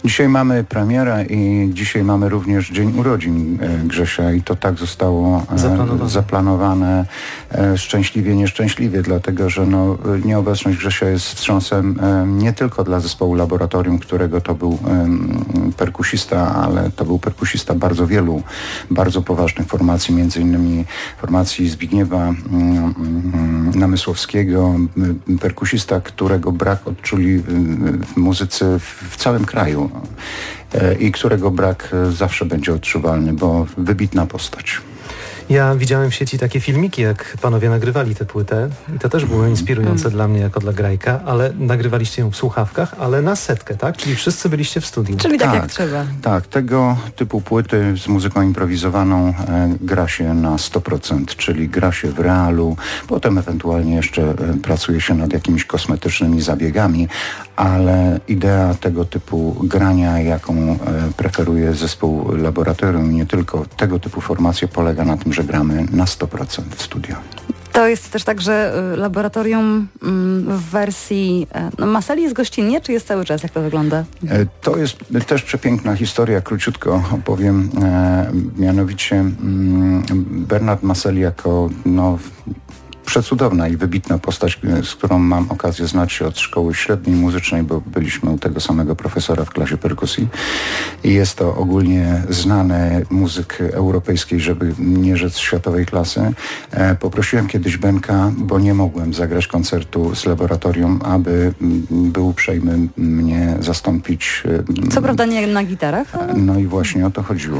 Dzisiaj mamy premierę i dzisiaj mamy również dzień urodzin Grzesia i to tak zostało zaplanowane szczęśliwie, nieszczęśliwie, dlatego że nieobecność Grzesia jest wstrząsem nie tylko dla zespołu Laboratorium, którego to był perkusista, ale to był perkusista bardzo wielu, bardzo poważnych formacji, między innymi formacji Zbigniewa Namysłowskiego, perkusista, którego brak odczuli w muzyce w całym kraju i którego brak zawsze będzie odczuwalny, bo wybitna postać. Ja widziałem w sieci takie filmiki, jak panowie nagrywali tę płytę i to też było inspirujące dla mnie jako dla grajka, ale nagrywaliście ją w słuchawkach, ale na setkę, tak? Czyli wszyscy byliście w studiu. Czyli tak jak trzeba. Tak, tego typu płyty z muzyką improwizowaną gra się na 100%, czyli gra się w realu, potem ewentualnie jeszcze pracuje się nad jakimiś kosmetycznymi zabiegami, ale idea tego typu grania, jaką preferuje zespół Laboratorium, nie tylko tego typu formacje, polega na tym, że gramy na 100% w studio. To jest też tak, że Laboratorium w wersji Maseli jest gościnnie, czy jest cały czas? Jak to wygląda? To jest też przepiękna historia, króciutko opowiem. Mianowicie Bernard Maseli jako przecudowna i wybitna postać, z którą mam okazję znać się od szkoły średniej muzycznej, bo byliśmy u tego samego profesora w klasie perkusji. I jest to ogólnie znany muzyk europejskiej, żeby nie rzec światowej klasy. Poprosiłem kiedyś Benka, bo nie mogłem zagrać koncertu z Laboratorium, aby był uprzejmy mnie zastąpić. Co prawda nie na gitarach? Ale... No i właśnie o to chodziło.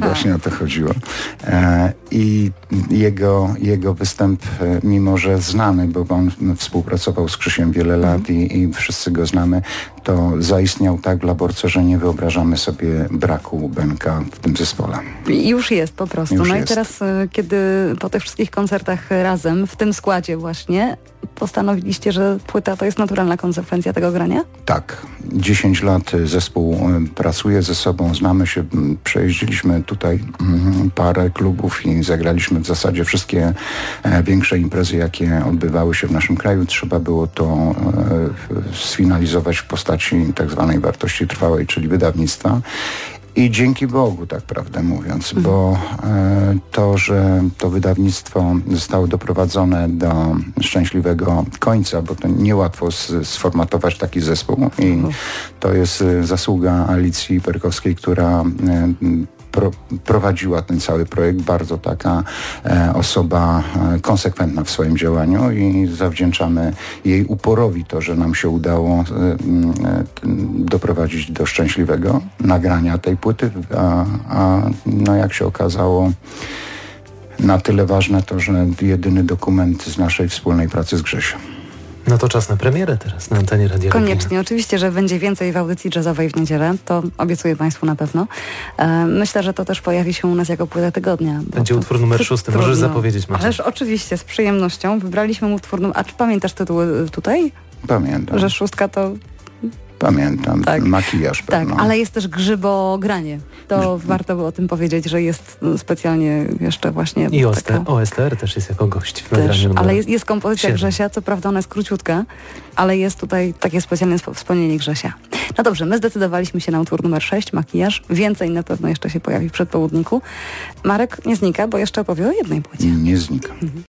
I jego występ, mimo że znany, bo on współpracował z Krzysiem wiele lat i wszyscy go znamy, to zaistniał tak w Laborce, że nie wyobrażamy sobie braku Benka w tym zespole. Już jest po prostu. Już no jest. I teraz, kiedy po tych wszystkich koncertach razem, w tym składzie właśnie, postanowiliście, że płyta to jest naturalna konsekwencja tego grania? Tak. 10 lat zespół pracuje ze sobą, znamy się, przejeździliśmy tutaj parę klubów i zagraliśmy w zasadzie wszystkie większe imprezy, jakie odbywały się w naszym kraju. Trzeba było to sfinalizować w postaci tak zwanej wartości trwałej, czyli wydawnictwa. I dzięki Bogu, tak prawdę mówiąc, bo to, że to wydawnictwo zostało doprowadzone do szczęśliwego końca, bo to niełatwo sformatować taki zespół i to jest zasługa Alicji Perkowskiej, która prowadziła ten cały projekt, bardzo taka osoba konsekwentna w swoim działaniu i zawdzięczamy jej uporowi to, że nam się udało doprowadzić do szczęśliwego nagrania tej płyty, a jak się okazało, na tyle ważne to, że jedyny dokument z naszej wspólnej pracy z Grzesiem. No to czas na premierę teraz na antenie Radia Koniecznie. Oczywiście, że będzie więcej w audycji jazzowej w niedzielę. To obiecuję Państwu na pewno. Myślę, że to też pojawi się u nas jako płyta tygodnia. Będzie utwór numer 6. Możesz zapowiedzieć, Maciej. Ależ oczywiście, z przyjemnością. Wybraliśmy utwór numer... A czy pamiętasz tytuły tutaj? Pamiętam. Że 6 to... Pamiętam, tak. Makijaż pewno. Tak, ale jest też grzybogranie. To warto było o tym powiedzieć, że jest specjalnie jeszcze właśnie... I OSTR też jest jako gość w nagraniu. Ale jest kompozycja Grzesia, co prawda ona jest króciutka, ale jest tutaj takie specjalne wspomnienie Grzesia. No dobrze, my zdecydowaliśmy się na utwór numer 6, Makijaż. Więcej na pewno jeszcze się pojawi w przedpołudniku. Marek nie znika, bo jeszcze opowie o jednej płycie. Nie znika.